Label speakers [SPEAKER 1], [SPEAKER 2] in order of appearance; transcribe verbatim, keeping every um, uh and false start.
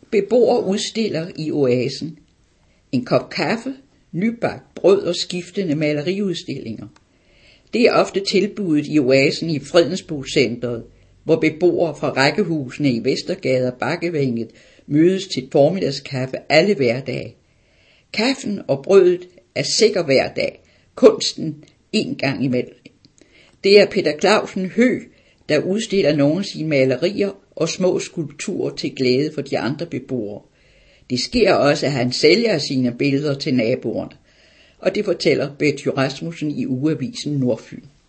[SPEAKER 1] Beboere udstiller i Oasen. En kop kaffe, nybagt brød og skiftende maleriudstillinger. Det er ofte tilbuddet i Oasen i Fredensborg-centret, hvor beboere fra rækkehusene i Vestergade og Bakkevænget mødes til formiddagskaffe alle hverdage. Kaffen og brødet er sikker hver dag, kunsten en gang imellem. Det er Peter Clausen Høeg, der udstiller nogle af sine malerier og små skulpturer til glæde for de andre beboere. Det sker også, at han sælger sine billeder til naboerne, og det fortæller Betty Rasmussen i ugeavisen Nordfyn.